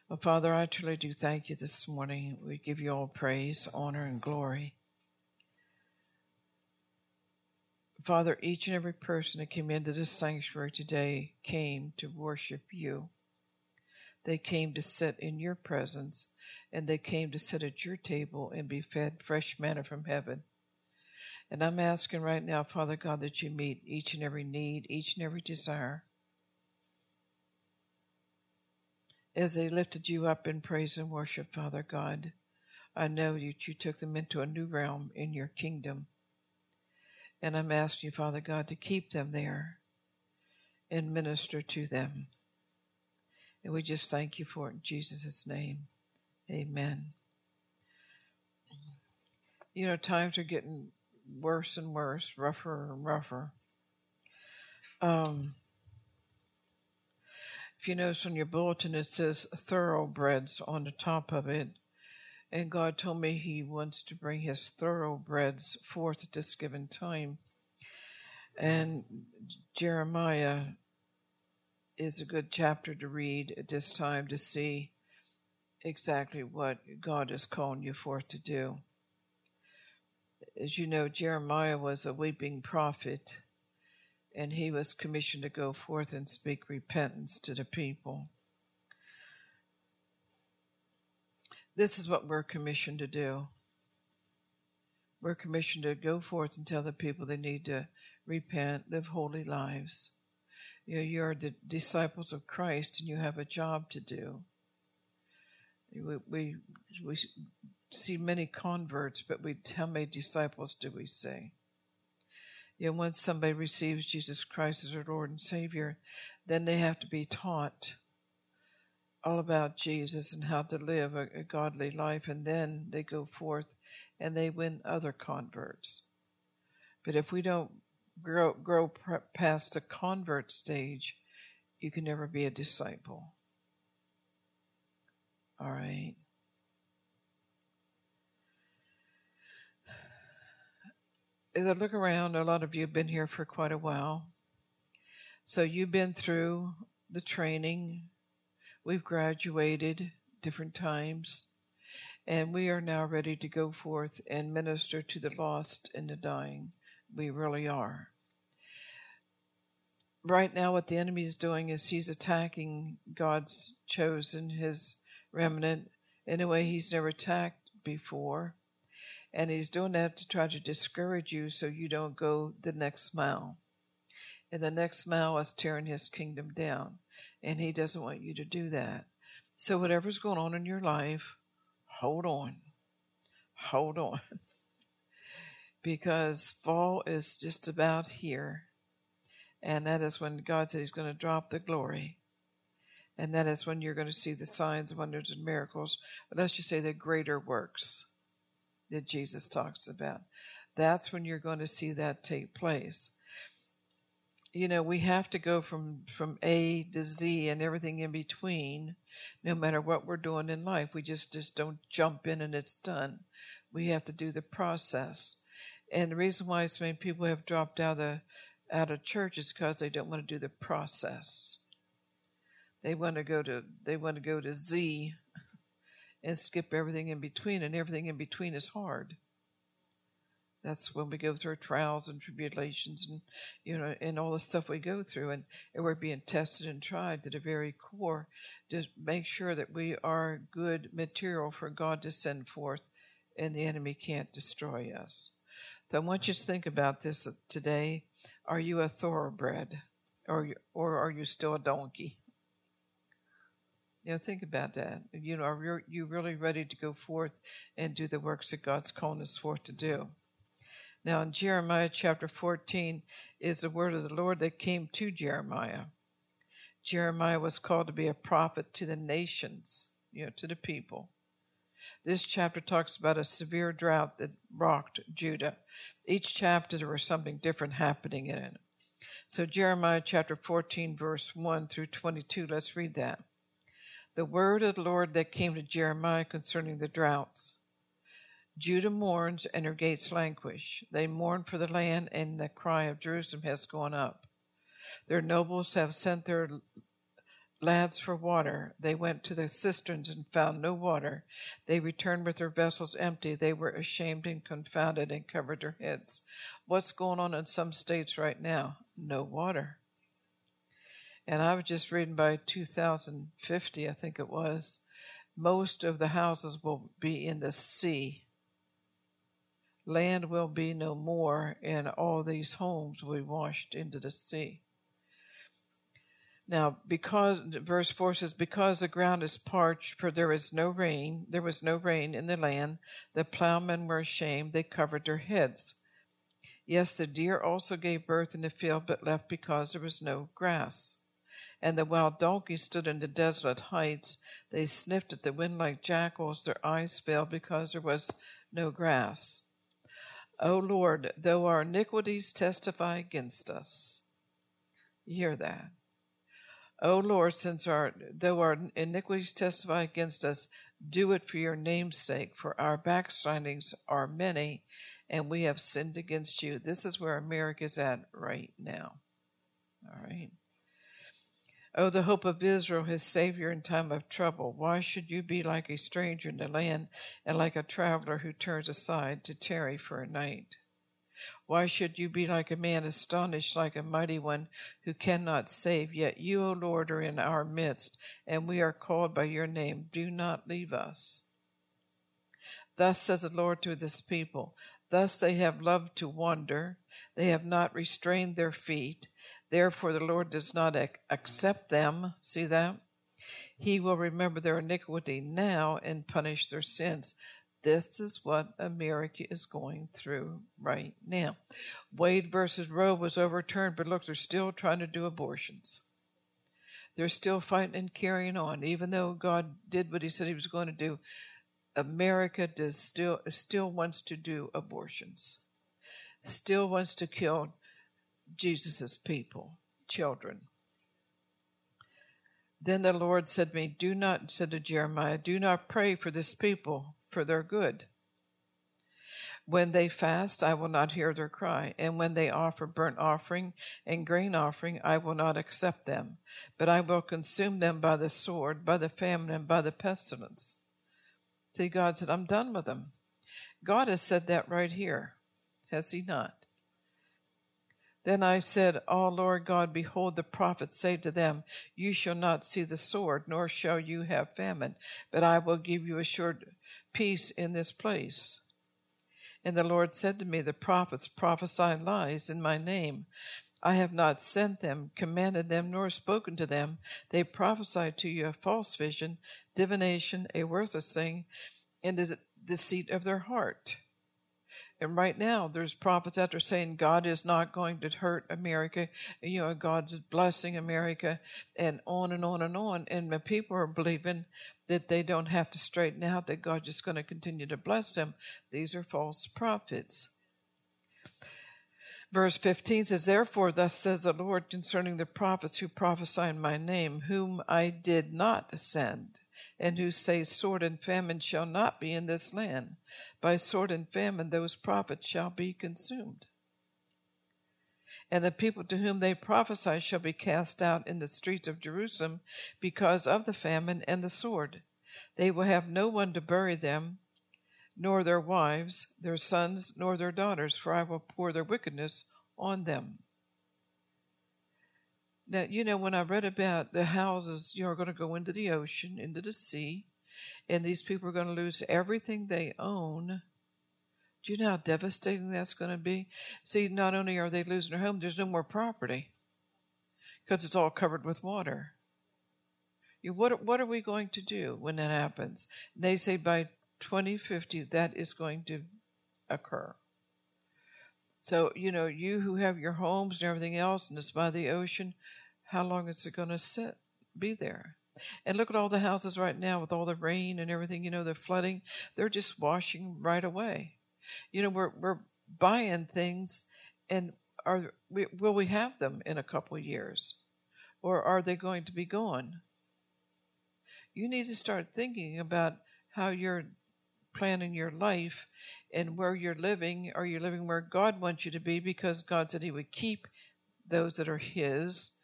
Well, Father, I truly do thank you this morning. We give you all praise, honor, and glory. Father, each and every person that came into this sanctuary today came to worship you. They came to sit in your presence, and they came to sit at your table and be fed fresh manna from heaven. And I'm asking right now, Father God, that you meet each and every need, each and every desire. As they lifted you up in praise and worship, Father God, I know that you took them into a new realm in your kingdom. And I'm asking you, Father God, to keep them there and minister to them. And we just thank you for it in Jesus' name. Amen. You know, times are getting worse and worse, rougher and rougher. If you notice on your bulletin, it says thoroughbreds on the top of it. And God told me he wants to bring his thoroughbreds forth at this given time. And Jeremiah is a good chapter to read at this time to see exactly what God is calling you forth to do. As you know, Jeremiah was a weeping prophet, and he was commissioned to go forth and speak repentance to the people. This is what we're commissioned to do. We're commissioned to go forth and tell the people they need to repent, live holy lives. You know, you're the disciples of Christ, and you have a job to do. We see many converts, but how many disciples do we see? You know, once somebody receives Jesus Christ as their Lord and Savior, then they have to be taught all about Jesus and how to live a godly life, and then they go forth and they win other converts. But if we don't grow past the convert stage, you can never be a disciple. All right. As I look around, a lot of you have been here for quite a while. So you've been through the training. We've graduated different times. And we are now ready to go forth and minister to the lost and the dying. We really are. Right now, what the enemy is doing is he's attacking God's chosen, his remnant, in a way he's never attacked before. And he's doing that to try to discourage you so you don't go the next mile. And the next mile is tearing his kingdom down. And he doesn't want you to do that. So whatever's going on in your life, hold on. Hold on. Because fall is just about here. And that is when God said he's going to drop the glory. And that is when you're going to see the signs, wonders, and miracles. But let's just say the greater works that Jesus talks about. That's when you're going to see that take place. You know, we have to go from A to Z and everything in between, no matter what we're doing in life. We just don't jump in and it's done. We have to do the process. And the reason why so many people have dropped out of church is because they don't want to do the process. They want to go to Z and skip everything in between, and everything in between is hard. That's when we go through trials and tribulations and, you know, and all the stuff we go through, and we're being tested and tried to the very core to make sure that we are good material for God to send forth, and the enemy can't destroy us. So I want you to think about this today. Are you a thoroughbred, or are you still a donkey? You know, think about that. You know, are you really ready to go forth and do the works that God's calling us forth to do? Now, in Jeremiah chapter 14 is the word of the Lord that came to Jeremiah. Jeremiah was called to be a prophet to the nations, you know, to the people. This chapter talks about a severe drought that rocked Judah. Each chapter there was something different happening in it. So Jeremiah chapter 14, verse 1 through 22, let's read that. The word of the Lord that came to Jeremiah concerning the droughts. Judah mourns and her gates languish. They mourn for the land, and the cry of Jerusalem has gone up. Their nobles have sent their lads for water. They went to the cisterns and found no water. They returned with their vessels empty. They were ashamed and confounded and covered their heads. What's going on in some states right now? No water. And I was just reading by 2050, I think it was, most of the houses will be in the sea. Land will be no more, and all these homes will be washed into the sea. Now, because, verse 4 says, because the ground is parched, for there was no rain in the land, the plowmen were ashamed, they covered their heads. Yes, the deer also gave birth in the field, but left because there was no grass. And the wild donkeys stood in the desolate heights. They sniffed at the wind like jackals. Their eyes failed because there was no grass. O Lord, though our iniquities testify against us. You hear that? O Lord, though our iniquities testify against us, do it for your name's sake, for our backslidings are many, and we have sinned against you. This is where America is at right now. All right. O the hope of Israel, his Savior in time of trouble, why should you be like a stranger in the land and like a traveler who turns aside to tarry for a night? Why should you be like a man astonished, like a mighty one who cannot save? Yet you, O Lord, are in our midst, and we are called by your name. Do not leave us. Thus says the Lord to this people, thus they have loved to wander, they have not restrained their feet. Therefore the Lord does not accept them. See that? He will remember their iniquity now and punish their sins. This is what America is going through right now. Wade versus Roe was overturned, but look, they're still trying to do abortions. They're still fighting and carrying on. Even though God did what he said he was going to do, America still wants to do abortions. Still wants to kill Jesus' people, children. Then the Lord said to me, said to Jeremiah, do not pray for this people, for their good. When they fast, I will not hear their cry, and when they offer burnt offering and grain offering, I will not accept them, but I will consume them by the sword, by the famine, and by the pestilence. See, God said, I'm done with them. God has said that right here, has he not? Then I said, O Lord God, behold, the prophets say to them, you shall not see the sword, nor shall you have famine, but I will give you assured peace in this place. And the Lord said to me, the prophets prophesy lies in my name. I have not sent them, commanded them, nor spoken to them. They prophesy to you a false vision, divination, a worthless thing, and the deceit of their heart. And right now, there's prophets out there saying God is not going to hurt America. God's blessing America, and on and on and on. And the people are believing that they don't have to straighten out, that God's just going to continue to bless them. These are false prophets. Verse 15 says, therefore, thus says the Lord concerning the prophets who prophesy in my name, whom I did not send, and who say sword and famine shall not be in this land. By sword and famine those prophets shall be consumed. And the people to whom they prophesy shall be cast out in the streets of Jerusalem because of the famine and the sword. They will have no one to bury them, nor their wives, their sons, nor their daughters, for I will pour their wickedness on them. Now, when I read about the houses, are going to go into the ocean, into the sea, and these people are going to lose everything they own. Do you know how devastating that's going to be? See, not only are they losing their home, there's no more property because it's all covered with water. What are we going to do when that happens? They say by 2050 that is going to occur. So, you who have your homes and everything else and it's by the ocean, how long is it going to be there? And look at all the houses right now with all the rain and everything, the flooding. They're just washing right away. We're buying things, and will we have them in a couple of years? Or are they going to be gone? You need to start thinking about how you're planning your life and where you're living. Are you living where God wants you to be? Because God said he would keep those that are his.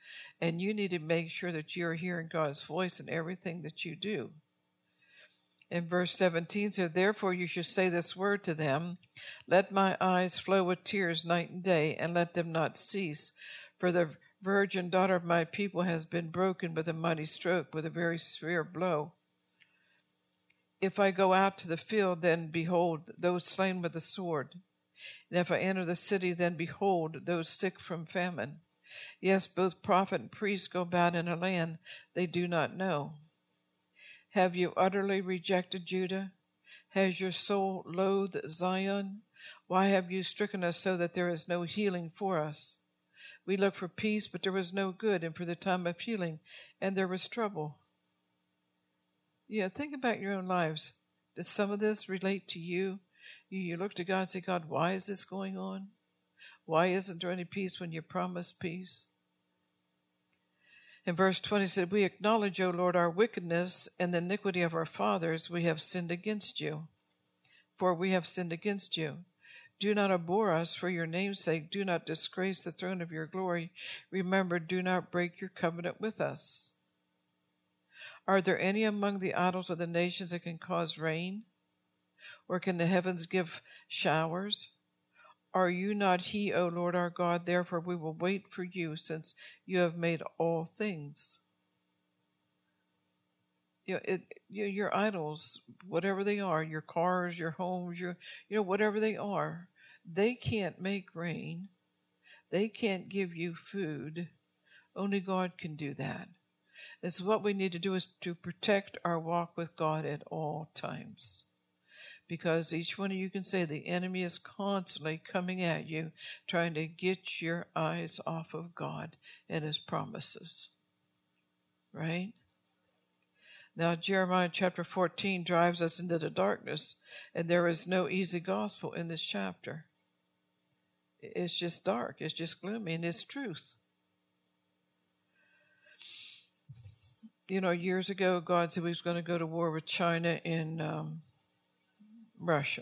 And you need to make sure that you're hearing God's voice in everything that you do. In verse 17 says, therefore you should say this word to them, let my eyes flow with tears night and day, and let them not cease. For the virgin daughter of my people has been broken with a mighty stroke, with a very severe blow. If I go out to the field, then behold, those slain with the sword. And if I enter the city, then behold, those sick from famine. Yes, both prophet and priest go about in a land they do not know. Have you utterly rejected Judah? Has your soul loathed Zion? Why have you stricken us so that there is no healing for us? We looked for peace, but there was no good, and for the time of healing, and there was trouble. Yeah, think about your own lives. Does some of this relate to you? You look to God and say, God, why is this going on? Why isn't there any peace when you promised peace? In verse 20 it said, we acknowledge, O Lord, our wickedness and the iniquity of our fathers. We have sinned against you. For we have sinned against you. Do not abhor us for your name's sake. Do not disgrace the throne of your glory. Remember, do not break your covenant with us. Are there any among the idols of the nations that can cause rain? Or can the heavens give showers? Are you not he, O Lord our God? Therefore we will wait for you, since you have made all things. Your idols, whatever they are, your cars, your homes, whatever they are, they can't make rain. They can't give you food. Only God can do that. And so what we need to do is to protect our walk with God at all times. Because each one of you can say the enemy is constantly coming at you, trying to get your eyes off of God and his promises. Right? Now, Jeremiah chapter 14 drives us into the darkness, and there is no easy gospel in this chapter. It's just dark, it's just gloomy, and it's truth. Years ago, God said he was going to go to war with China and Russia.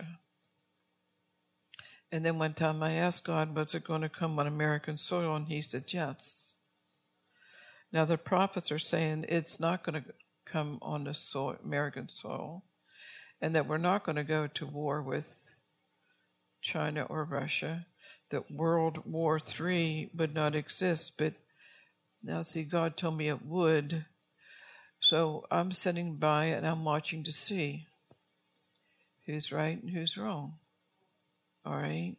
And then one time I asked God, was it going to come on American soil? And he said, yes. Now the prophets are saying it's not going to come on the American soil, and that we're not going to go to war with China or Russia, that World War III would not exist. But now, see, God told me it would. So I'm sitting by and I'm watching to see who's right and who's wrong. All right?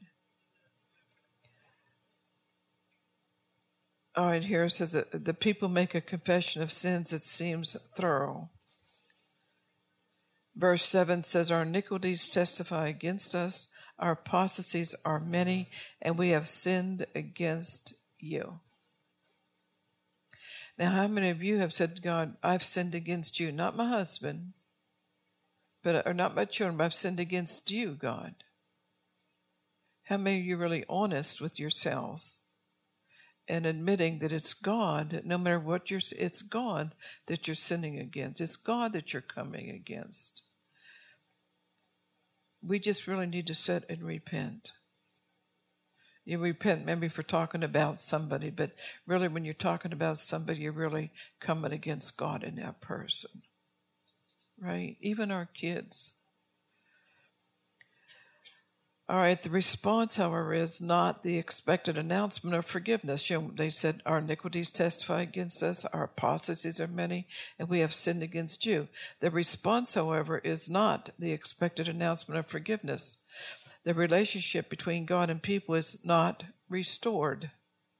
All right, here it says that the people make a confession of sins that seems thorough. Verse 7 says, our iniquities testify against us, our apostasies are many, and we have sinned against you. Now, how many of you have said to God, I've sinned against you, not my husband, or not my children, but I've sinned against you, God? How many of you are really honest with yourselves and admitting that it's God, no matter what it's God that you're sinning against. It's God that you're coming against. We just really need to sit and repent. You repent maybe for talking about somebody, but really when you're talking about somebody, you're really coming against God in that person. Right? Even our kids. All right, the response, however, is not the expected announcement of forgiveness. They said, our iniquities testify against us, our apostasies are many, and we have sinned against you. The response, however, is not the expected announcement of forgiveness. The relationship between God and people is not restored.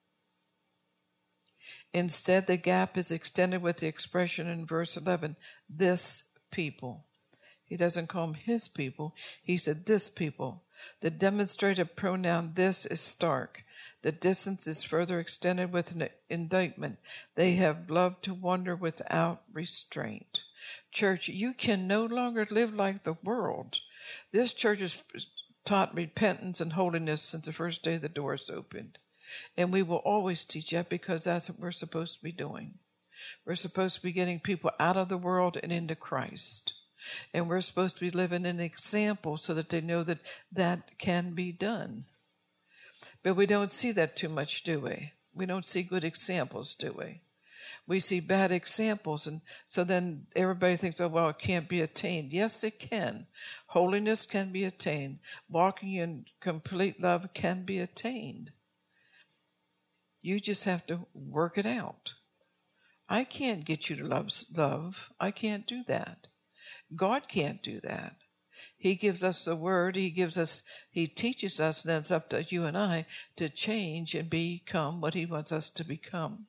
Instead, the gap is extended with the expression in verse 11, this people. He doesn't call them his people. He said this people. The demonstrative pronoun this is stark. The distance is further extended with an indictment. They have loved to wander without restraint. Church, you can no longer live like the world. This church has taught repentance and holiness since the first day the doors opened. And we will always teach that because that's what we're supposed to be doing. We're supposed to be getting people out of the world and into Christ. And we're supposed to be living an example so that they know that that can be done. But we don't see that too much, do we? We don't see good examples, do we? We see bad examples, and so then everybody thinks, oh, well, it can't be attained. Yes, it can. Holiness can be attained. Walking in complete love can be attained. You just have to work it out. I can't get you to love. I can't do that. God can't do that. He gives us the word. He teaches us, and then it's up to you and I to change and become what he wants us to become.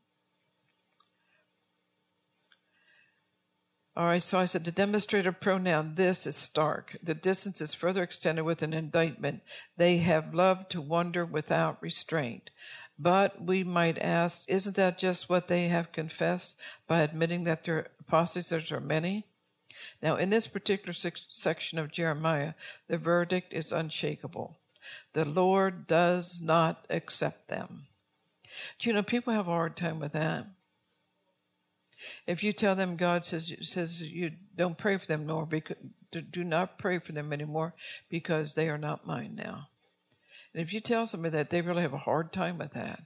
All right, so I said the demonstrative pronoun, this is stark. The distance is further extended with an indictment. They have loved to wander without restraint. But we might ask, isn't that just what they have confessed by admitting that their apostates are many? Now, in this particular section of Jeremiah, the verdict is unshakable. The Lord does not accept them. Do you know, people have a hard time with that. If you tell them God says you don't pray for them more, do not pray for them anymore because they are not mine now. And if you tell somebody that, they really have a hard time with that.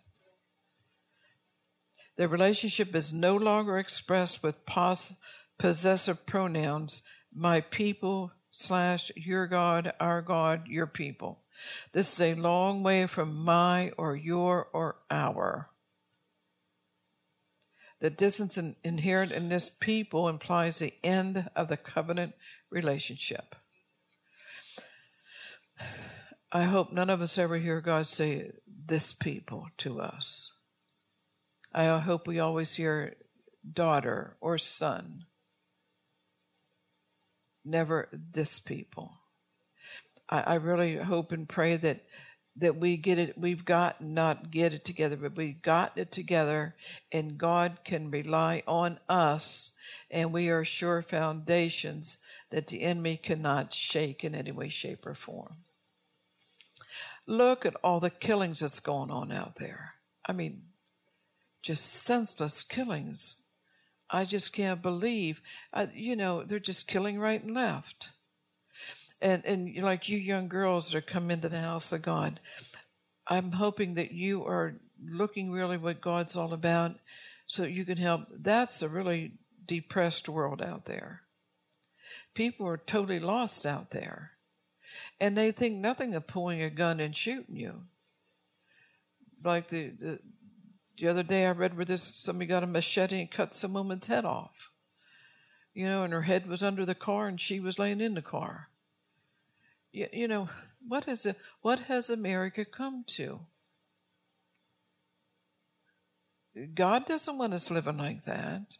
The relationship is no longer expressed with possessive pronouns, my people / your God, our God, your people. This is a long way from my or your or our. The distance inherent in this people implies the end of the covenant relationship. I hope none of us ever hear God say, this people to us. I hope we always hear daughter or son. Never this people. I really hope and pray that we get it, not get it together, but we've gotten it together, and God can rely on us, and we are sure foundations that the enemy cannot shake in any way, shape, or form. Look at all the killings that's going on out there. I mean, just senseless killings. I just can't believe, they're just killing right and left. And like you young girls that come into the house of God, I'm hoping that you are looking really what God's all about so you can help. That's a really depressed world out there. People are totally lost out there. And they think nothing of pulling a gun and shooting you. Like the other day I read where somebody got a machete and cut some woman's head off. And her head was under the car and she was laying in the car. What has America come to? God doesn't want us living like that.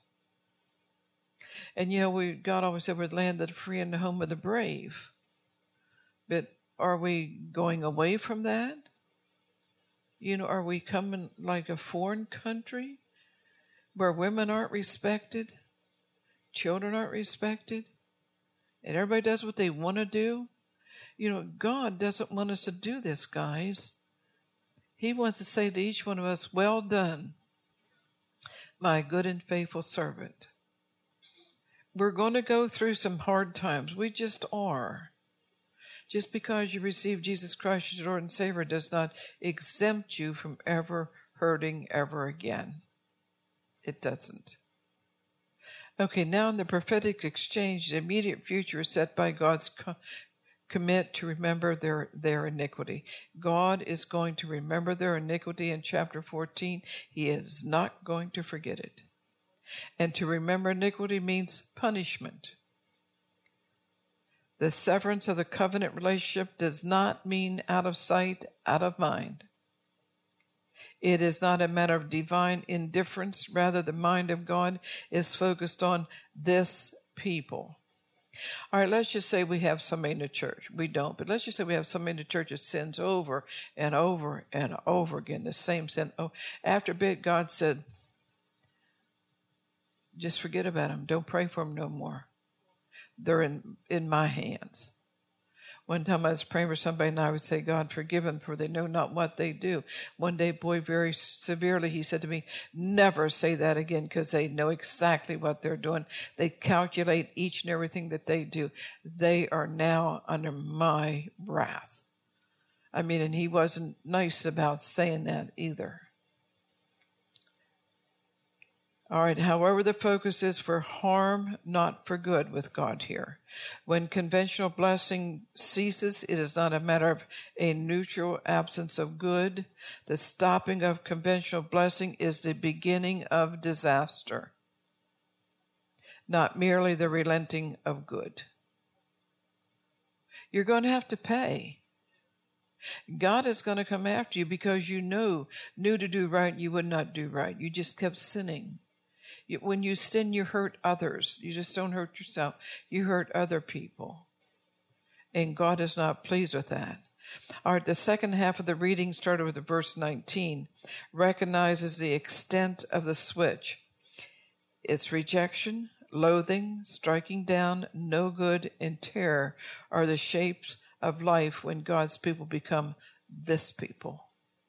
And God always said we're the land of the free and the home of the brave. But are we going away from that? Are we coming like a foreign country where women aren't respected, children aren't respected, and everybody does what they want to do? God doesn't want us to do this, guys. He wants to say to each one of us, well done, my good and faithful servant. We're going to go through some hard times. We just are. Just because you receive Jesus Christ as your Lord and Savior does not exempt you from ever hurting ever again. It doesn't. Okay, now in the prophetic exchange, the immediate future is set by God's commit to remember their iniquity. God is going to remember their iniquity in chapter 14. He is not going to forget it. And to remember iniquity means punishment. The severance of the covenant relationship does not mean out of sight, out of mind. It is not a matter of divine indifference. Rather, the mind of God is focused on this people. All right, let's just say we have somebody in the church. We don't, but let's just say we have somebody in the church that sins over and over and over again, the same sin. Oh, after a bit, God said, just forget about them. Don't pray for them no more. They're in my hands. One time I was praying for somebody and I would say, God, forgive them, for they know not what they do. One day, boy, very severely, he said to me, never say that again, because they know exactly what they're doing. They calculate each and everything that they do. They are now under my wrath. And he wasn't nice about saying that either. All right, however, the focus is for harm, not for good with God here. When conventional blessing ceases, it is not a matter of a neutral absence of good. The stopping of conventional blessing is the beginning of disaster, not merely the relenting of good. You're going to have to pay. God is going to come after you because you knew to do right, you would not do right. You just kept sinning. When you sin, you hurt others. You just don't hurt yourself. You hurt other people. And God is not pleased with that. All right, the second half of the reading, started with verse 19, recognizes the extent of the switch. It's rejection, loathing, striking down, no good, and terror are the shapes of life when God's people become this people.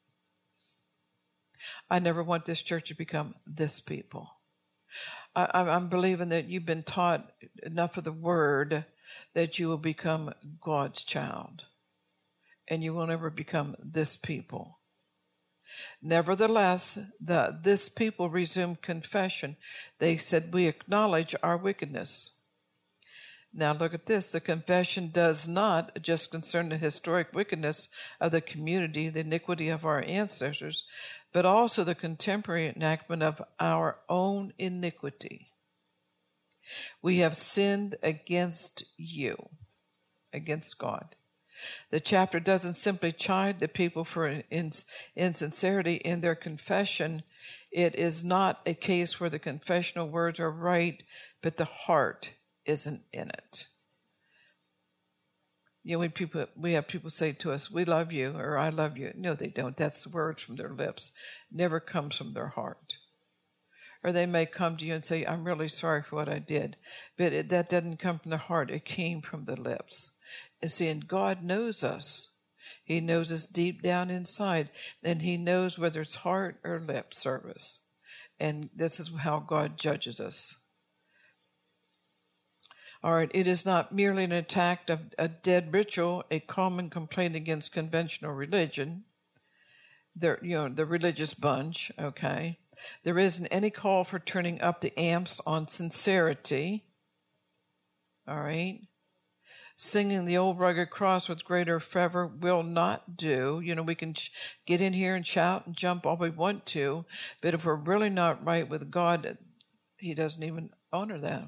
I never want this church to become this people. I'm believing that you've been taught enough of the word that you will become God's child. And you won't ever become this people. Nevertheless, this people resumed confession. They said, we acknowledge our wickedness. Now look at this. The confession does not just concern the historic wickedness of the community, the iniquity of our ancestors, but also the contemporary enactment of our own iniquity. We have sinned against you, against God. The chapter doesn't simply chide the people for insincerity in their confession. It is not a case where the confessional words are right, but the heart isn't in it. You know, we have people say to us, we love you, or I love you. No, they don't. That's the words from their lips. Never comes from their heart. Or they may come to you and say, I'm really sorry for what I did. But that doesn't come from the heart. It came from the lips. And see, and God knows us. He knows us deep down inside. And he knows whether it's heart or lip service. And this is how God judges us. All right, it is not merely an attack of a dead ritual, a common complaint against conventional religion, the religious bunch, okay? There isn't any call for turning up the amps on sincerity, all right? Singing the old rugged cross with greater fervor will not do. You know, we can get in here and shout and jump all we want to, but if we're really not right with God, he doesn't even honor that.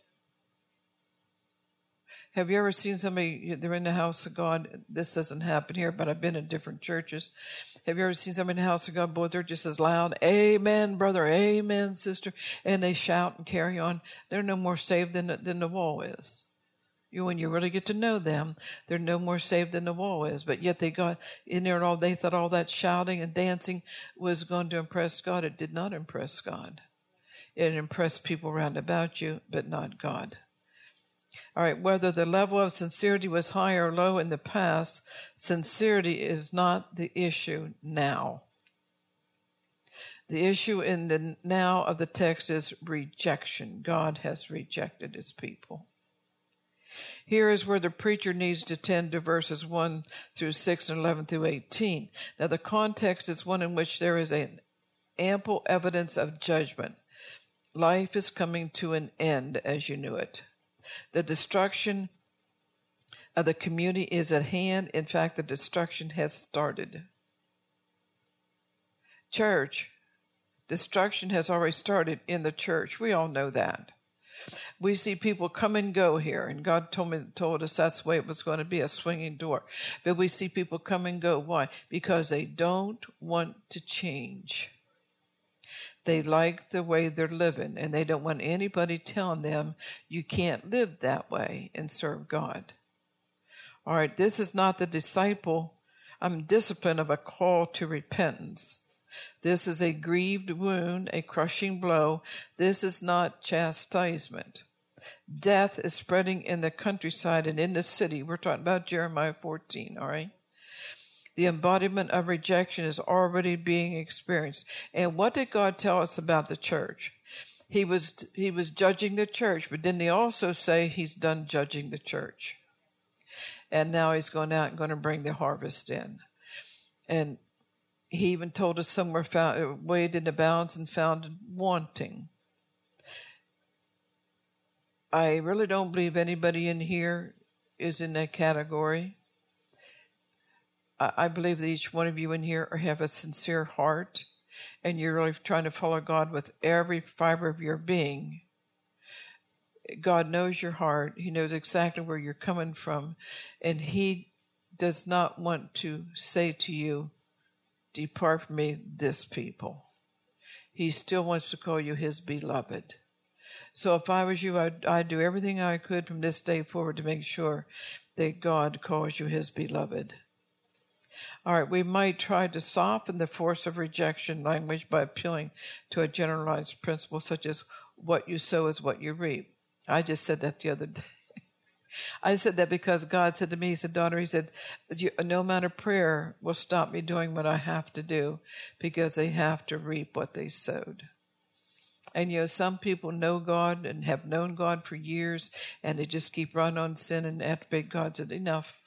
Have you ever seen somebody, they're in the house of God, this doesn't happen here, but I've been in different churches. Have you ever seen somebody in the house of God, boy, they're just as loud, amen, brother, amen, sister, and they shout and carry on. They're no more saved than the wall is. When you really get to know them, they're no more saved than the wall is. But yet they got in there and they thought all that shouting and dancing was going to impress God. It did not impress God. It impressed people around about you, but not God. All right, whether the level of sincerity was high or low in the past, sincerity is not the issue now. The issue in the now of the text is rejection. God has rejected his people. Here is where the preacher needs to tend to verses 1 through 6 and 11 through 18. Now, the context is one in which there is an ample evidence of judgment. Life is coming to an end as you knew it. The destruction of the community is at hand. In fact, the destruction has started. Church, destruction has already started in the church. We all know that. We see people come and go here, and God told us that's the way it was going to be, a swinging door. But we see people come and go. Why? Because they don't want to change. They like the way they're living, and they don't want anybody telling them you can't live that way and serve God. All right, this is not the discipline of a call to repentance. This is a grieved wound, a crushing blow. This is not chastisement. Death is spreading in the countryside and in the city. We're talking about Jeremiah 14, all right? The embodiment of rejection is already being experienced. And what did God tell us about the church? He was judging the church, but didn't he also say he's done judging the church? And now he's going out and going to bring the harvest in. And He even told us some were found, weighed in the balance and found wanting. I really don't believe anybody in here is in that category. I believe that each one of you in here have a sincere heart, and you're really trying to follow God with every fiber of your being. God knows your heart. He knows exactly where you're coming from, and He does not want to say to you, "Depart from me, this people." He still wants to call you His beloved. So if I was you, I'd do everything I could from this day forward to make sure that God calls you His beloved. All right, we might try to soften the force of rejection language by appealing to a generalized principle such as what you sow is what you reap. I just said that the other day. I said that because God said to me, He said, "Daughter," He said, "no amount of prayer will stop me doing what I have to do because they have to reap what they sowed." And some people know God and have known God for years, and they just keep running on sin, and after God said, enough.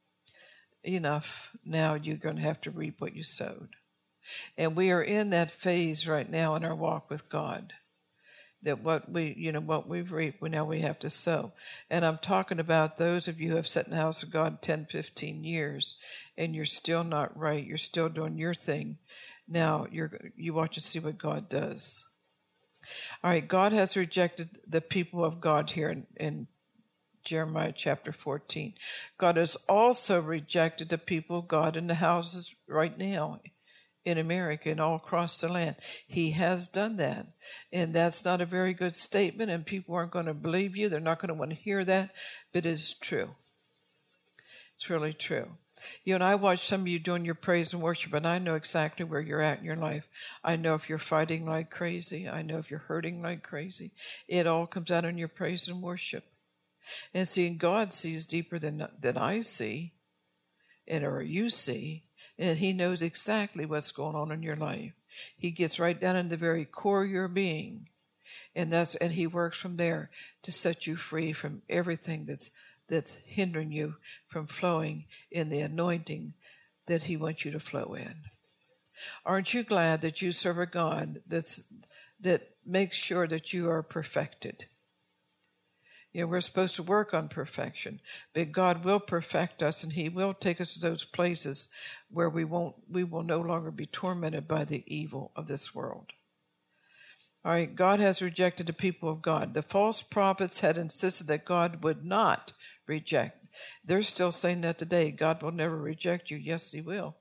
Now you're going to have to reap what you sowed. And we are in that phase right now in our walk with God, that what we've reaped, now we have to sow. And I'm talking about those of you who have sat in the house of God 10, 15 years, and you're still not right. You're still doing your thing. Now you watch and see what God does. All right, God has rejected the people of God here in Jeremiah chapter 14. God has also rejected the people of God in the houses right now in America and all across the land. He has done that. And that's not a very good statement, and people aren't going to believe you. They're not going to want to hear that, but it is true. It's really true. And I watch some of you doing your praise and worship, and I know exactly where you're at in your life. I know if you're fighting like crazy. I know if you're hurting like crazy. It all comes out in your praise and worship. And seeing God sees deeper than I see, or you see, and He knows exactly what's going on in your life. He gets right down in the very core of your being, and He works from there to set you free from everything that's hindering you from flowing in the anointing that He wants you to flow in. Aren't you glad that you serve a God that makes sure that you are perfected? We're supposed to work on perfection, but God will perfect us, and He will take us to those places where we will no longer be tormented by the evil of this world. All right, God has rejected the people of God. The false prophets had insisted that God would not reject. They're still saying that today. God will never reject you. Yes, He will.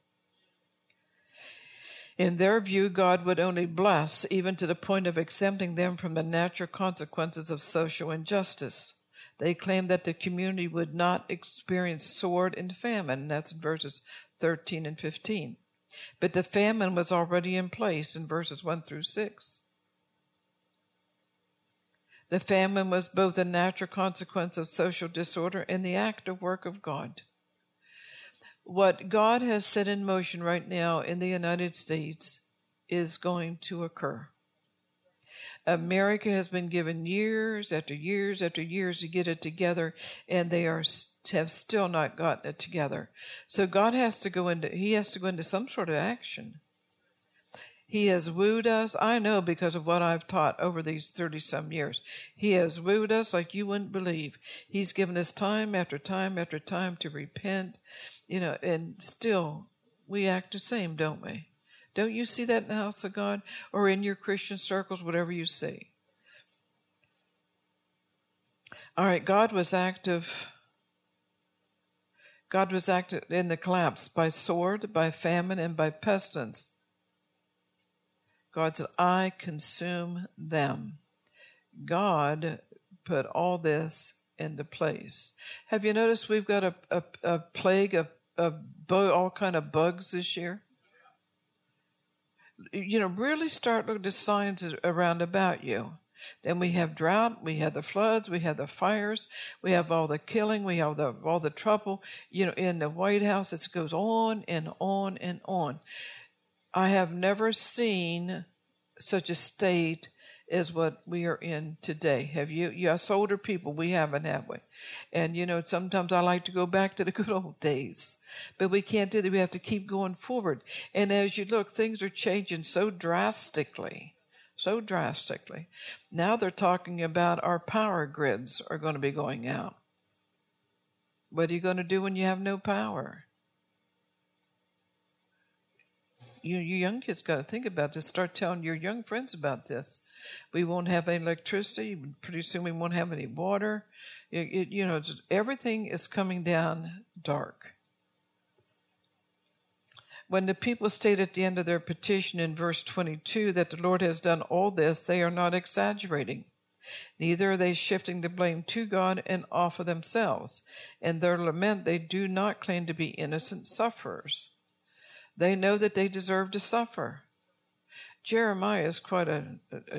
In their view, God would only bless, even to the point of exempting them from the natural consequences of social injustice. They claimed that the community would not experience sword and famine, and that's in verses 13 and 15. But the famine was already in place in verses 1 through 6. The famine was both a natural consequence of social disorder and the active work of God. What God has set in motion right now in the United States is going to occur. America has been given years after years after years to get it together, and they have still not gotten it together. So God has to go into some sort of action. He has wooed us. I know because of what I've taught over these 30-some years. He has wooed us like you wouldn't believe. He's given us time after time after time to repent, and still we act the same, don't we? Don't you see that in the house of God or in your Christian circles, whatever you see? All right, God was active in the collapse by sword, by famine, and by pestilence. God said, "I consume them." God put all this into place. Have you noticed we've got a plague of all kind of bugs this year? Really start looking at the signs around about you. Then we have drought, we have the floods, we have the fires, we have all the killing, we have all the trouble. In the White House, it goes on and on and on. I have never seen such a state is what we are in today. Have you? Yes, older people, we haven't, have we? And, sometimes I like to go back to the good old days. But we can't do that. We have to keep going forward. And as you look, things are changing so drastically. So drastically. Now they're talking about our power grids are going to be going out. What are you going to do when you have no power? You young kids got to think about this. Start telling your young friends about this. We won't have any electricity. Pretty soon we won't have any water. Everything is coming down dark. When the people state at the end of their petition in verse 22 that the Lord has done all this, they are not exaggerating. Neither are they shifting the blame to God and off of themselves. In their lament, they do not claim to be innocent sufferers. They know that they deserve to suffer. Jeremiah is quite a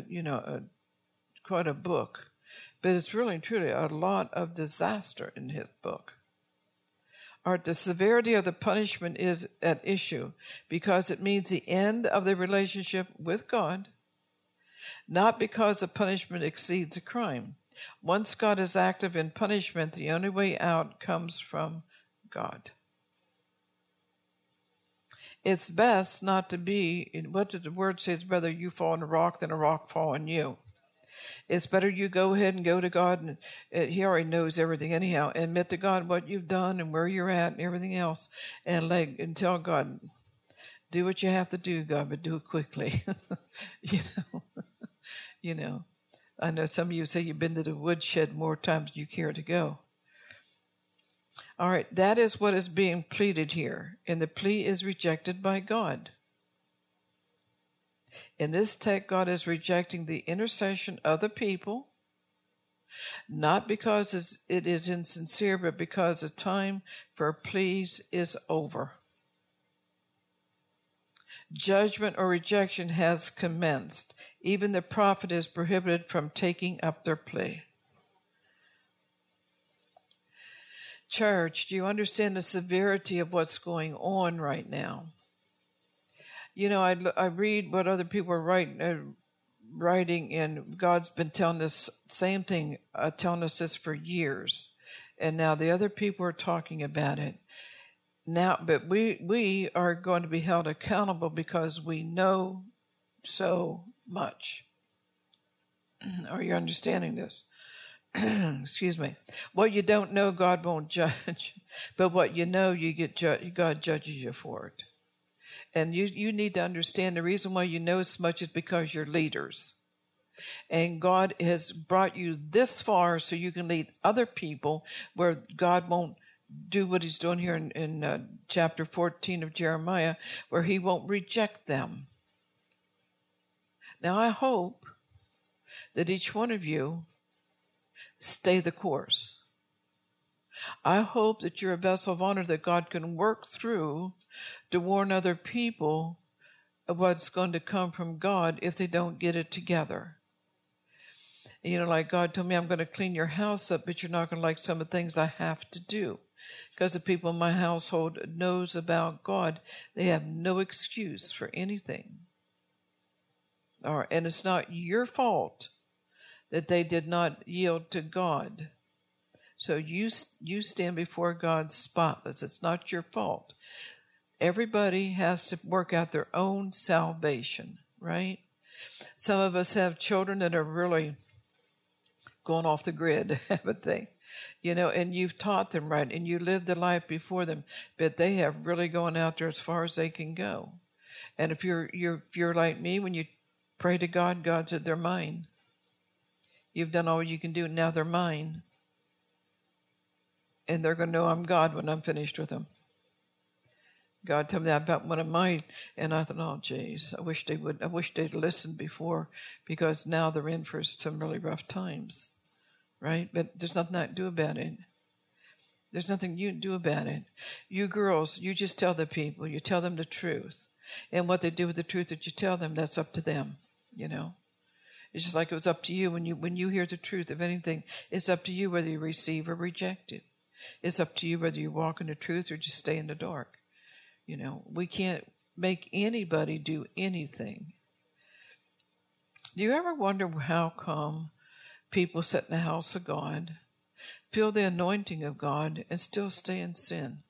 book, but it's really and truly a lot of disaster in his book. The severity of the punishment is at issue because it means the end of the relationship with God, not because the punishment exceeds a crime. Once God is active in punishment, the only way out comes from God. It's best not to be, what does the word say? It's better you fall on a rock than a rock fall on you. It's better you go ahead and go to God, and He already knows everything anyhow. Admit to God what you've done and where you're at and everything else, and tell God, do what you have to do, God, but do it quickly. I know some of you say you've been to the woodshed more times than you care to go. All right, that is what is being pleaded here, and the plea is rejected by God. In this text, God is rejecting the intercession of the people, not because it is insincere, but because the time for pleas is over. Judgment or rejection has commenced. Even the prophet is prohibited from taking up their plea. Church, do you understand the severity of what's going on right now? I read what other people are writing, and God's been telling us same thing, telling us this for years. And now the other people are talking about it. Now, but we are going to be held accountable because we know so much. Are you understanding this? Excuse me. What you don't know, God won't judge. But what you know, God judges you for it. And you need to understand the reason why you know so much is because you're leaders. And God has brought you this far so you can lead other people where God won't do what He's doing here in chapter 14 of Jeremiah, where He won't reject them. Now, I hope that each one of you stay the course. I hope that you're a vessel of honor that God can work through to warn other people of what's going to come from God if they don't get it together. Like God told me, I'm going to clean your house up, but you're not going to like some of the things I have to do. Because the people in my household knows about God, they have no excuse for anything. All right, and it's not your fault that they did not yield to God. So you stand before God spotless. It's not your fault. Everybody has to work out their own salvation, right? Some of us have children that are really going off the grid, haven't they? And you've taught them right, and you lived the life before them, but they have really gone out there as far as they can go. And if you're like me, when you pray to God, God said, they're mine. You've done all you can do, now they're mine. And they're going to know I'm God when I'm finished with them. God told me that about one of mine, and I thought, oh, geez, I wish they'd listened before, because now they're in for some really rough times, right? But there's nothing I can do about it. There's nothing you can do about it. You girls, you just tell the people, you tell them the truth. And what they do with the truth that you tell them, that's up to them, It's just like it was up to you when you hear the truth of anything. It's up to you whether you receive or reject it. It's up to you whether you walk in the truth or just stay in the dark. We can't make anybody do anything. Do you ever wonder how come people sit in the house of God, feel the anointing of God, and still stay in sin?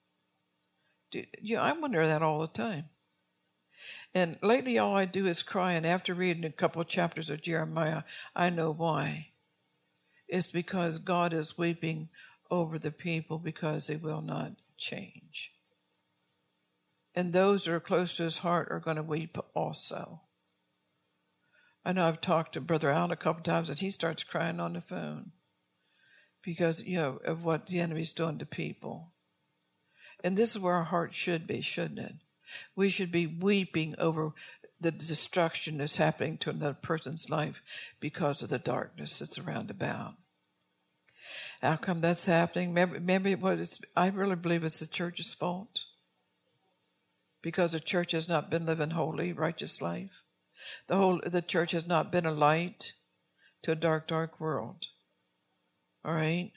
I wonder that all the time. And lately all I do is cry, and after reading a couple of chapters of Jeremiah, I know why. It's because God is weeping over the people because they will not change. And those that are close to his heart are going to weep also. I know I've talked to Brother Allen a couple times, and he starts crying on the phone because, of what the enemy's doing to people. And this is where our heart should be, shouldn't it? We should be weeping over the destruction that's happening to another person's life because of the darkness that's around about. How come that's happening? Maybe I really believe it's the church's fault. Because the church has not been living holy, righteous life. The church has not been a light to a dark, dark world. All right?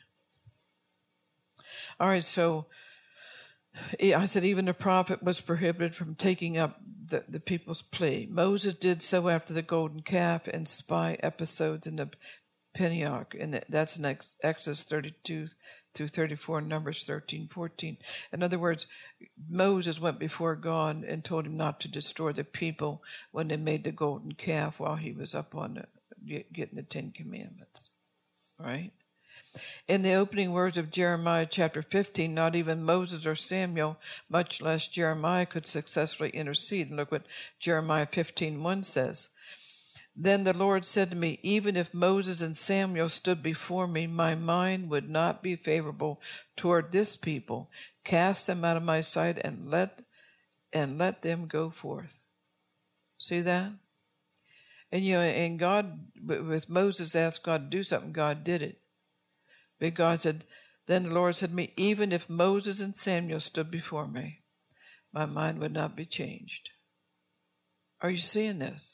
All right, so I said even the prophet was prohibited from taking up the people's plea. Moses did so after the golden calf and spy episodes in the Peniel, and that's in Exodus 32 through 34, Numbers 13, 14. In other words, Moses went before God and told him not to destroy the people when they made the golden calf while he was up on getting the Ten Commandments. Right? In the opening words of Jeremiah chapter 15, not even Moses or Samuel, much less Jeremiah, could successfully intercede. And look what Jeremiah 15:1 says. Then the Lord said to me, even if Moses and Samuel stood before me, my mind would not be favorable toward this people. Cast them out of my sight and let them go forth. See that? And God, with Moses asked God to do something, God did it. But God said, then the Lord said to me, even if Moses and Samuel stood before me, my mind would not be changed. Are you seeing this?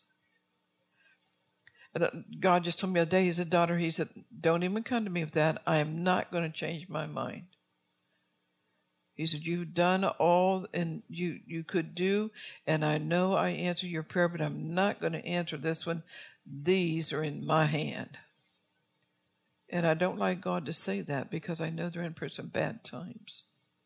God just told me the other day, he said, daughter, he said, don't even come to me with that. I am not going to change my mind. He said, you've done all and you could do, and I know I answered your prayer, but I'm not going to answer this one. These are in my hand. And I don't like God to say that because I know they're in for some bad times.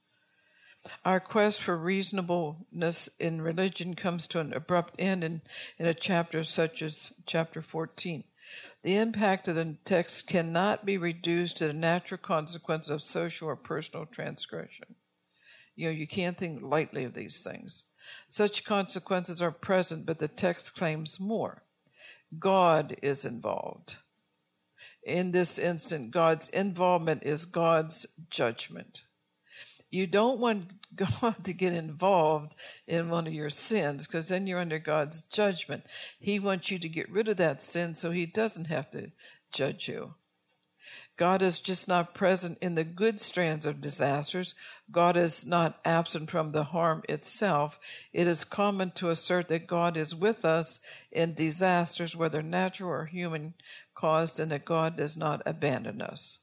Our quest for reasonableness in religion comes to an abrupt end in a chapter such as chapter 14. The impact of the text cannot be reduced to the natural consequence of social or personal transgression. You can't think lightly of these things. Such consequences are present, but the text claims more. God is involved. In this instant, God's involvement is God's judgment. You don't want God to get involved in one of your sins because then you're under God's judgment. He wants you to get rid of that sin so he doesn't have to judge you. God is just not present in the good strands of disasters. God is not absent from the harm itself. It is common to assert that God is with us in disasters, whether natural or human caused, and that God does not abandon us.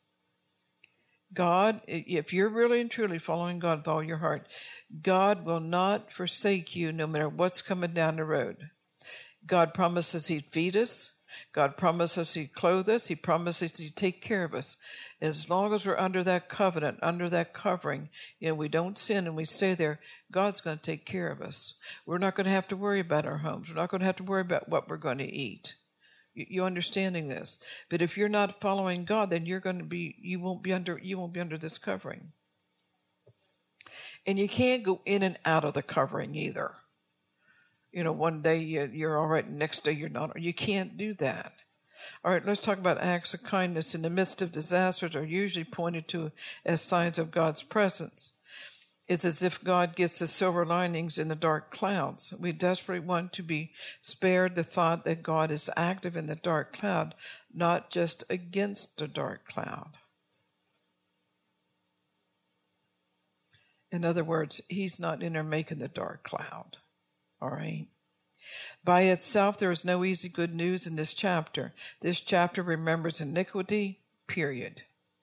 God, if you're really and truly following God with all your heart, God will not forsake you no matter what's coming down the road. God promises he'd feed us. God promises he'd clothe us. He promises he'd take care of us. And as long as we're under that covenant, under that covering, we don't sin and we stay there, God's going to take care of us. We're not going to have to worry about our homes. We're not going to have to worry about what we're going to eat. You understanding this? But if you're not following God, then you won't be under this covering. And you can't go in and out of the covering either. One day you're all right, and next day you're not. You can't do that. All right, let's talk about acts of kindness in the midst of disasters are usually pointed to as signs of God's presence. It's as if God gets the silver linings in the dark clouds. We desperately want to be spared the thought that God is active in the dark cloud, not just against the dark cloud. In other words, he's not in there making the dark cloud. All right? By itself, there is no easy good news in this chapter. This chapter remembers iniquity, period.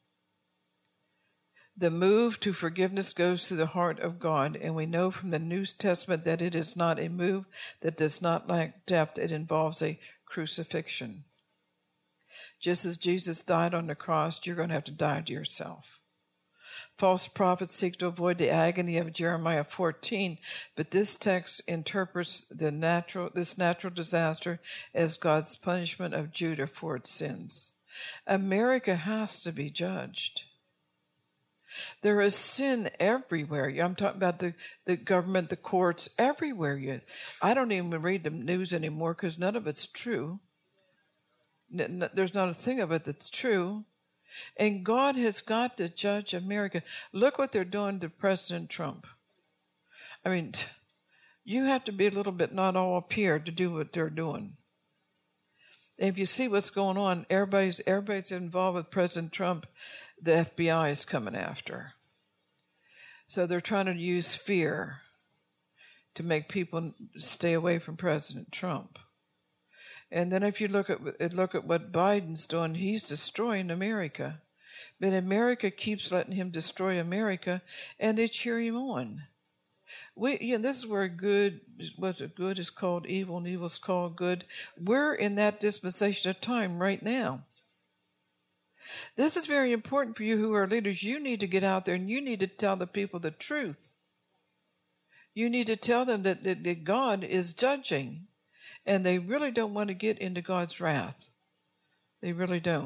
The move to forgiveness goes to the heart of God, and we know from the New Testament that it is not a move that does not lack depth. It involves a crucifixion. Just as Jesus died on the cross, you're going to have to die to yourself. False prophets seek to avoid the agony of Jeremiah 14, but this text interprets this natural disaster as God's punishment of Judah for its sins. America has to be judged. There is sin everywhere. I'm talking about the government, the courts, everywhere. I don't even read the news anymore because none of it's true. There's not a thing of it that's true. And God has got to judge America. Look what they're doing to President Trump. I mean, you have to be a little bit not all up here to do what they're doing. If you see what's going on, everybody's involved with President Trump. The FBI is coming after. So they're trying to use fear to make people stay away from President Trump. And then if you look at what Biden's doing, he's destroying America. But America keeps letting him destroy America, and they cheer him on. This is where good is called evil, and evil is called good. We're in that dispensation of time right now. This is very important for you who are leaders. You need to get out there and you need to tell the people the truth. You need to tell them that God is judging. And they really don't want to get into God's wrath. They really don't.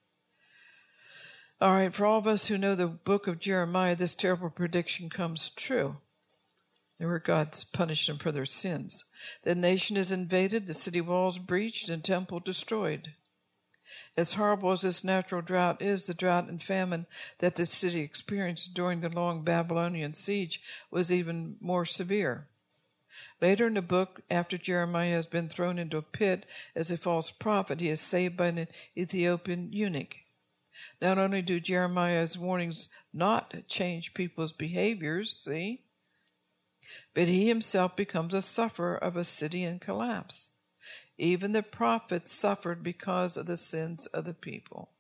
All right, for all of us who know the book of Jeremiah, this terrible prediction comes true. There were God's punished them for their sins. The nation is invaded, the city walls breached, and temple destroyed. As horrible as this natural drought is, the drought and famine that the city experienced during the long Babylonian siege was even more severe. Later in the book, after Jeremiah has been thrown into a pit as a false prophet, he is saved by an Ethiopian eunuch. Not only do Jeremiah's warnings not change people's behaviors, but he himself becomes a sufferer of a city in collapse. Even the prophets suffered because of the sins of the people.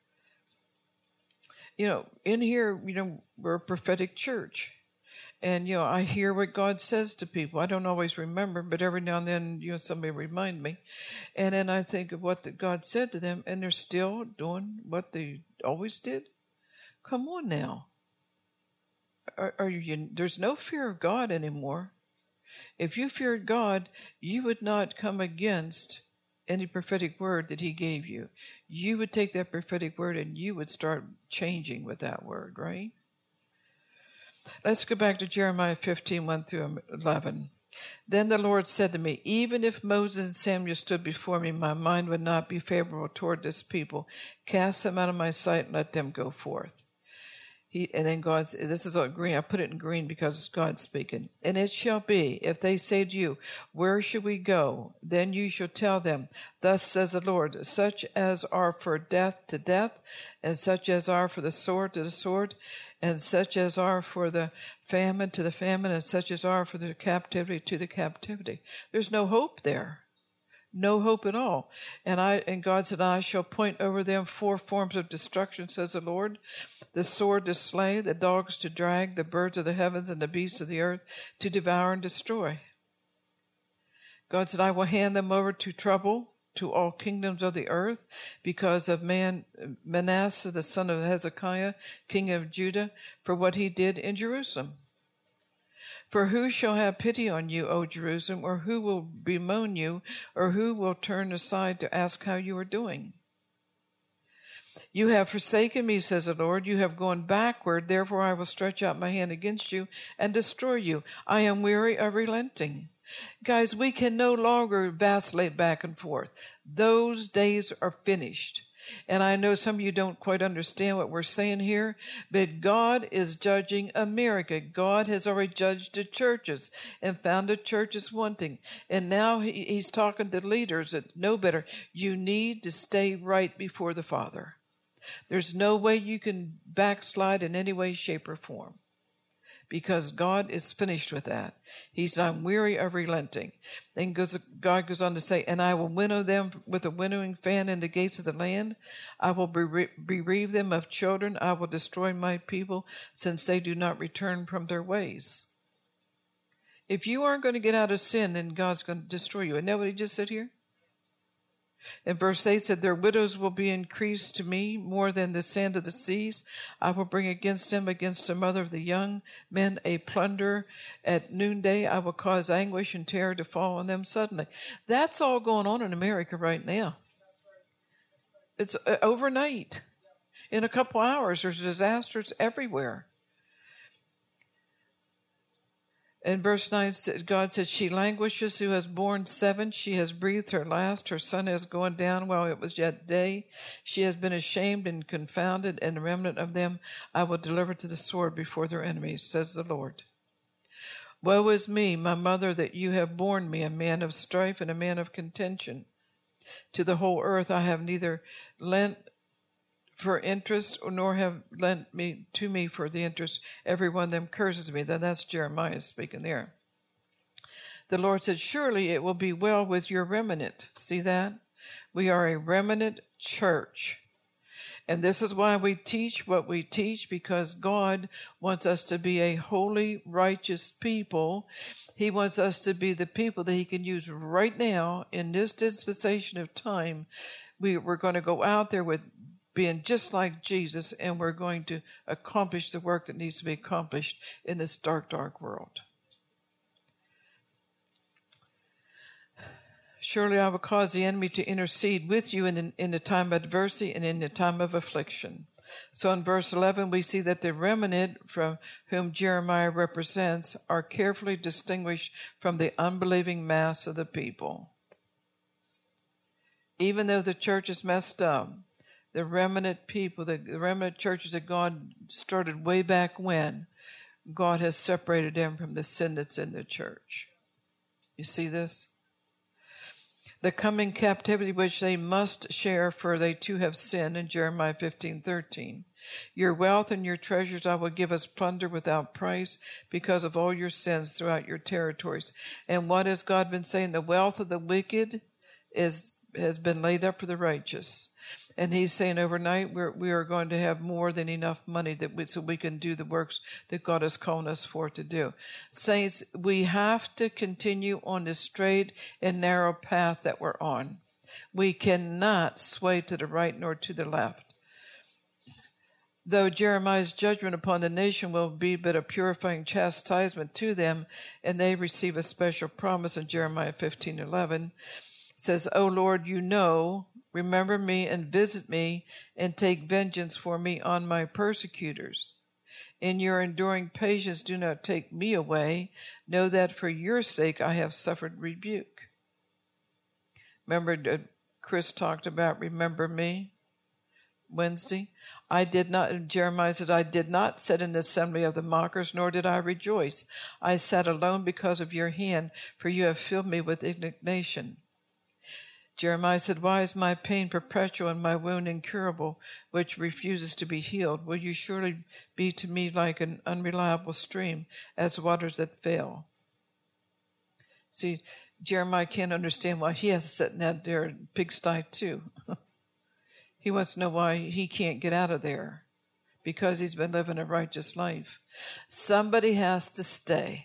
In here, we're a prophetic church. And, I hear what God says to people. I don't always remember, but every now and then, somebody remind me. And then I think of what God said to them, and they're still doing what they always did. Come on now. There's no fear of God anymore. If you feared God, you would not come against any prophetic word that he gave you. You would take that prophetic word and you would start changing with that word, right? Let's go back to Jeremiah 15, 1 through 11. Then the Lord said to me, even if Moses and Samuel stood before me, my mind would not be favorable toward this people. Cast them out of my sight and let them go forth. And then this is all green. I put it in green because it's God speaking. And it shall be, if they say to you, where should we go? Then you shall tell them, thus says the Lord, such as are for death to death, and such as are for the sword to the sword, and such as are for the famine to the famine, and such as are for the captivity to the captivity. There's no hope there. No hope at all. And God said, I shall point over them 4 forms of destruction, says the Lord. The sword to slay, the dogs to drag, the birds of the heavens and the beasts of the earth to devour and destroy. God said, I will hand them over to trouble to all kingdoms of the earth because of Manasseh, the son of Hezekiah, king of Judah, for what he did in Jerusalem. For who shall have pity on you, O Jerusalem, or who will bemoan you, or who will turn aside to ask how you are doing? You have forsaken me, says the Lord. You have gone backward. Therefore I will stretch out my hand against you and destroy you. I am weary of relenting. Guys, we can no longer vacillate back and forth. Those days are finished. And I know some of you don't quite understand what we're saying here, but God is judging America. God has already judged the churches and found the churches wanting. And now he's talking to leaders that know better. You need to stay right before the Father. There's no way you can backslide in any way, shape, or form, because God is finished with that. He's I'm weary of relenting. Then God goes on to say, and I will winnow them with a winnowing fan in the gates of the land. I will bereave them of children. I will destroy my people, since they do not return from their ways. If you aren't going to get out of sin, then God's going to destroy you. Isn't that what he just said here? And verse 8 said, their widows will be increased to me more than the sand of the seas. I will bring against them, against the mother of the young men, a plunder. At noonday I will cause anguish and terror to fall on them suddenly. That's all going on in America right now. It's overnight. In a couple hours, there's disasters everywhere. In verse 9, God said, she languishes who has borne 7. She has breathed her last. Her sun has gone down while it was yet day. She has been ashamed and confounded, and the remnant of them I will deliver to the sword before their enemies, says the Lord. Woe is me, my mother, that you have borne me, a man of strife and a man of contention. To the whole earth I have neither lent for interest, nor have lent me to me for the interest. Every one of them curses me. Then that's Jeremiah speaking there. The Lord said, surely it will be well with your remnant. See that? We are a remnant church. And this is why we teach what we teach, because God wants us to be a holy, righteous people. He wants us to be the people that he can use right now in this dispensation of time. We're going to go out there with being just like Jesus, and we're going to accomplish the work that needs to be accomplished in this dark, dark world. Surely I will cause the enemy to intercede with you in the time of adversity and in the time of affliction. So in verse 11, we see that the remnant from whom Jeremiah represents are carefully distinguished from the unbelieving mass of the people. Even though the church is messed up, the remnant people, the remnant churches that God started way back when, God has separated them from the sin that's in the church. You see this? The coming captivity which they must share, for they too have sinned, in Jeremiah 15:13. Your wealth and your treasures I will give as plunder without price because of all your sins throughout your territories. And what has God been saying? The wealth of the wicked has been laid up for the righteous. And he's saying overnight we are going to have more than enough money so we can do the works that God has called us for to do. Saints, we have to continue on the straight and narrow path that we're on. We cannot sway to the right nor to the left. Though Jeremiah's judgment upon the nation will be but a purifying chastisement to them, and they receive a special promise in Jeremiah 15:11, says, O Lord, you know, remember me and visit me and take vengeance for me on my persecutors. In your enduring patience, do not take me away. Know that for your sake I have suffered rebuke. Remember, Chris talked about remember me Wednesday. Jeremiah said, I did not sit in the assembly of the mockers, nor did I rejoice. I sat alone because of your hand, for you have filled me with indignation. Jeremiah said, why is my pain perpetual and my wound incurable, which refuses to be healed? Will you surely be to me like an unreliable stream, as waters that fail? See, Jeremiah can't understand why he has to sit in that there pigsty too. He wants to know why he can't get out of there, because he's been living a righteous life. Somebody has to stay.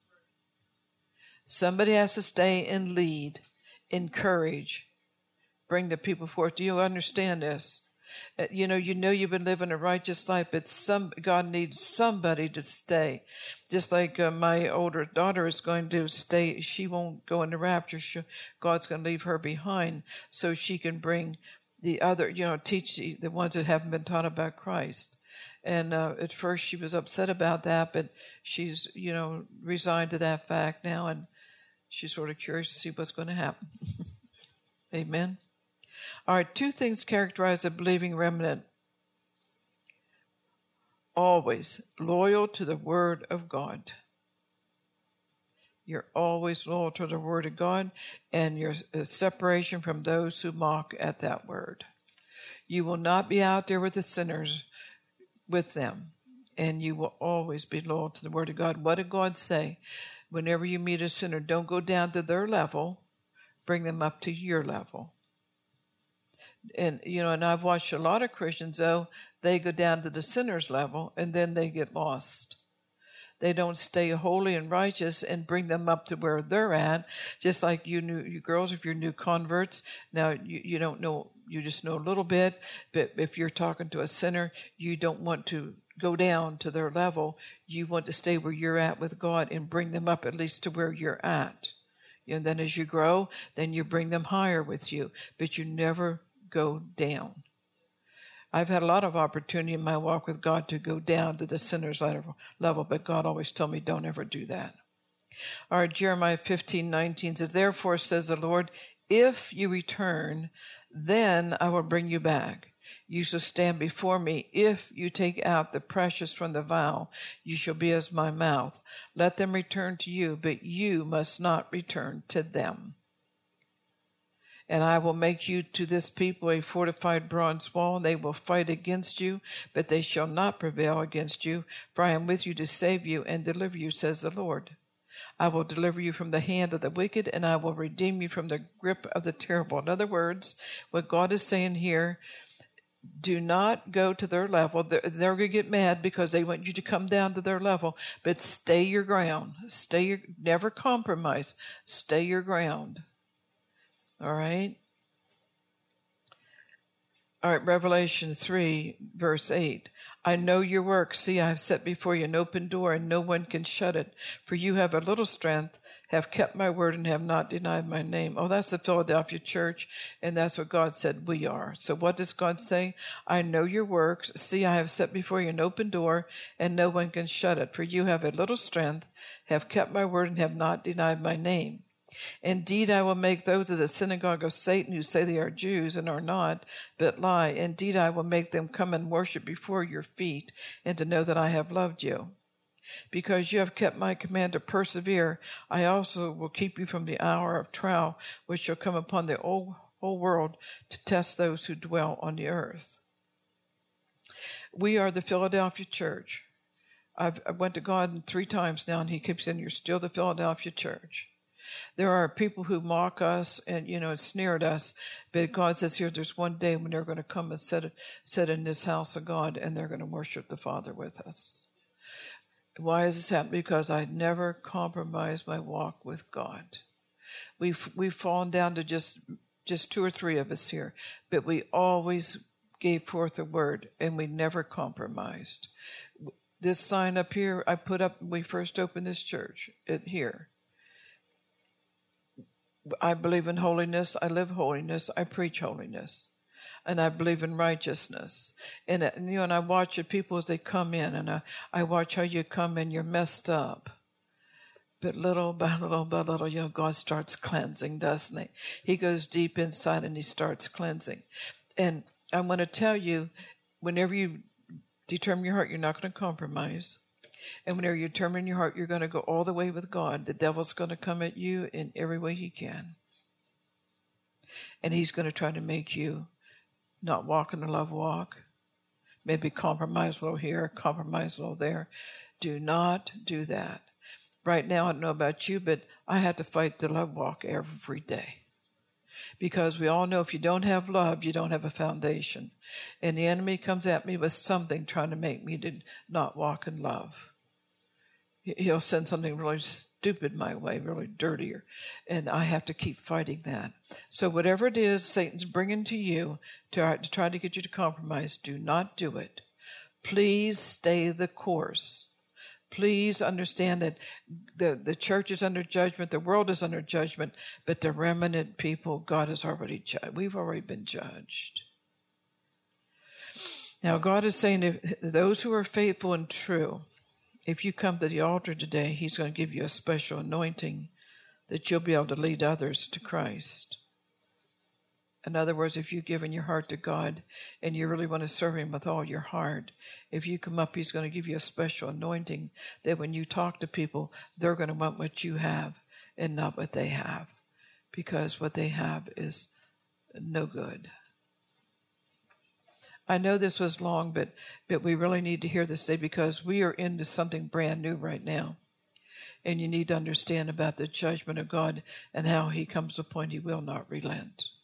Somebody has to stay and lead. Encourage, bring the people forth. Do you understand this? You know you've been living a righteous life, but God needs somebody to stay. Just like my older daughter is going to stay. She won't go into rapture. God's going to leave her behind so she can bring the other, teach the ones that haven't been taught about Christ. And at first she was upset about that, but she's, resigned to that fact now, and she's sort of curious to see what's going to happen. Amen. All right, 2 things characterize a believing remnant. Always loyal to the Word of God. You're always loyal to the Word of God, and your separation from those who mock at that Word. You will not be out there with the sinners with them, and you will always be loyal to the Word of God. What did God say? Whenever you meet a sinner, don't go down to their level, bring them up to your level. And, and I've watched a lot of Christians, though, they go down to the sinner's level, and then they get lost. They don't stay holy and righteous and bring them up to where they're at. Just like you girls, if you're new converts, now you don't know, you just know a little bit. But if you're talking to a sinner, you don't want to go down to their level. You want to stay where you're at with God and bring them up at least to where you're at. And then as you grow, then you bring them higher with you, but you never go down. I've had a lot of opportunity in my walk with God to go down to the sinner's level, but God always told me, don't ever do that. All right, Jeremiah 15:19 says, therefore says the Lord, if you return, then I will bring you back. You shall stand before me. If you take out the precious from the vial, you shall be as my mouth. Let them return to you, but you must not return to them. And I will make you to this people a fortified bronze wall, and they will fight against you, but they shall not prevail against you, for I am with you to save you and deliver you, says the Lord. I will deliver you from the hand of the wicked, and I will redeem you from the grip of the terrible. In other words, what God is saying here, do not go to their level. They're going to get mad because they want you to come down to their level, but stay your ground. Never compromise. Stay your ground. All right? All right, Revelation 3, verse 8. I know your works. See, I have set before you an open door, and no one can shut it. For you have a little strength, have kept my word, and have not denied my name. Oh, that's the Philadelphia church, and that's what God said we are. So what does God say? I know your works. See, I have set before you an open door, and no one can shut it. For you have a little strength, have kept my word, and have not denied my name. Indeed, I will make those of the synagogue of Satan who say they are Jews and are not, but lie. Indeed, I will make them come and worship before your feet, and to know that I have loved you. Because you have kept my command to persevere, I also will keep you from the hour of trial, which shall come upon the whole world to test those who dwell on the earth. We are the Philadelphia church. I went to God 3 times now, and he keeps saying, you're still the Philadelphia church. There are people who mock us and, sneer at us, but God says here there's one day when they're going to come and sit in this house of God, and they're going to worship the Father with us. Why is this happening? Because I never compromised my walk with God. We've fallen down to just 2 or 3 of us here, but we always gave forth a word, and we never compromised. This sign up here I put up when we first opened this church here. I believe in holiness, I live holiness, I preach holiness, and I believe in righteousness. And I watch the people as they come in, and I watch how you come in, you're messed up. But little by little by little, God starts cleansing, doesn't he? He goes deep inside and he starts cleansing. And I want to tell you, whenever you determine your heart, you're not going to compromise. And whenever you determine your heart, you're going to go all the way with God. The devil's going to come at you in every way he can. And he's going to try to make you not walk in the love walk. Maybe compromise a little here, compromise a little there. Do not do that. Right now, I don't know about you, but I had to fight the love walk every day. Because we all know if you don't have love, you don't have a foundation. And the enemy comes at me with something trying to make me to not walk in love. He'll send something really stupid my way, really dirtier. And I have to keep fighting that. So whatever it is Satan's bringing to you to try to get you to compromise, do not do it. Please stay the course. Please understand that the church is under judgment, the world is under judgment, but the remnant people, God has already judged. We've already been judged. Now, God is saying to those who are faithful and true, if you come to the altar today, he's going to give you a special anointing that you'll be able to lead others to Christ. In other words, if you've given your heart to God and you really want to serve him with all your heart, if you come up, he's going to give you a special anointing that when you talk to people, they're going to want what you have and not what they have, because what they have is no good. I know this was long, but we really need to hear this today because we are into something brand new right now. And you need to understand about the judgment of God and how he comes to a point he will not relent.